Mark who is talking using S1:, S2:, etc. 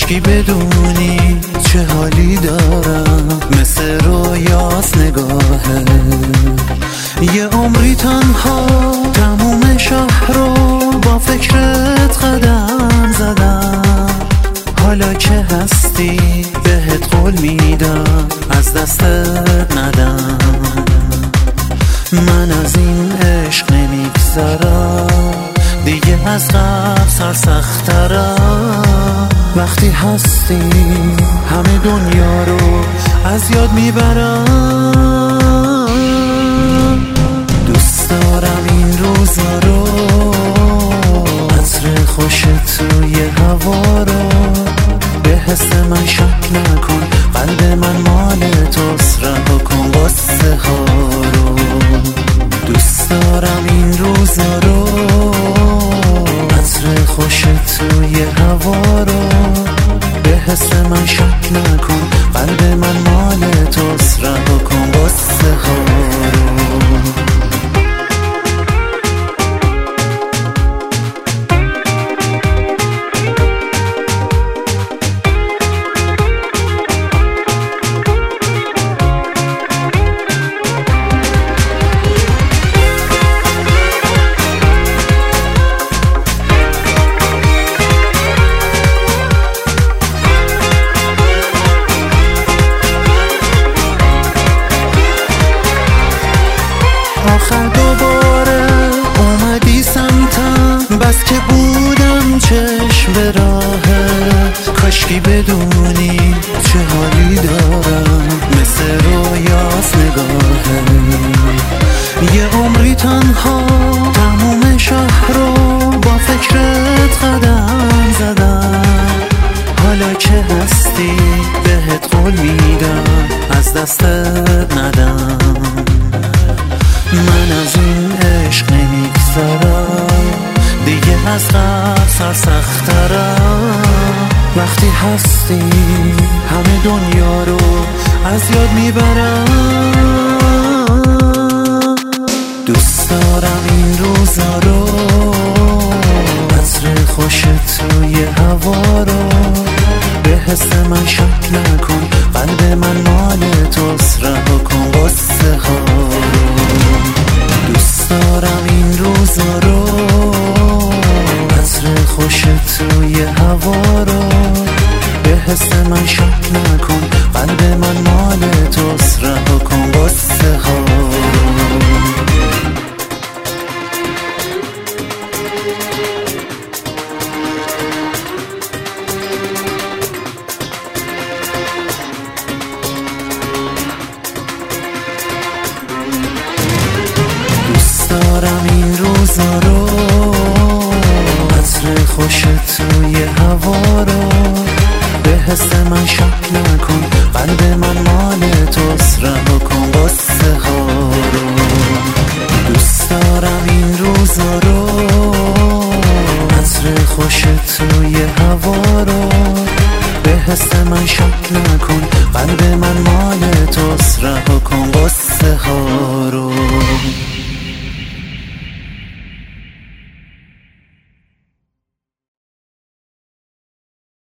S1: کاشکی بدونی چه حالی دارم، مثل رویاست نگاهه. یه عمری تنها تموم شهر رو با فکرت قدم زدم. حالا که هستی بهت قول میدم از دستت ندم. من از این عشق نمیگذرم، دیگه از قبل سرسخت‌ترم. وقتی هستی همه دنیا رو از یاد میبرم. دوست دارم این روزا رو، عطر خوش توی هوا رو. به حس من شک نکن، قلب من مال توست، رها کن قصه ها رو. دوست دارم این روزا رو، عطر خوش توی هوا رو. به حس من شک نکن، قلب من مال توست، رها کن قصه ها رو. آخر دوباره اومدی سمتم، بس که بودم چشم به راهت. کاشکی بدونی چه حالی دارم، مثل رویاست نگاهه. یه عمری تنها تموم شهر رو با فکرت قدم زدم. حالا که هستی بهت قول میدم از دستت ندم. من از این عشق نمیگذرم، دیگه از قبل سرسخت‌ترم. وقتی هستی همه دنیا رو از یاد میبرم. دوست دارم این روزا رو، عطر خوش توی هوا رو. به حس من شک نکن، قلب من مال توست، رها کن قصه ها رو. دوست دارم این روزا رو، عطر خوش توی هوا رو. به حس من شک نکن، قلب من مال توست، رها کن قصه ها رو. دارم این روزا رو، عطر خوش توی هوا رو. به حس من شک نکن، قلب من مال توست، رها کن قصه ها رو. دوست دارم این روزا رو، عطر خوش توی هوا رو. به حس من شک نکن، قلب من مال توست، رها کن قصه ها رو.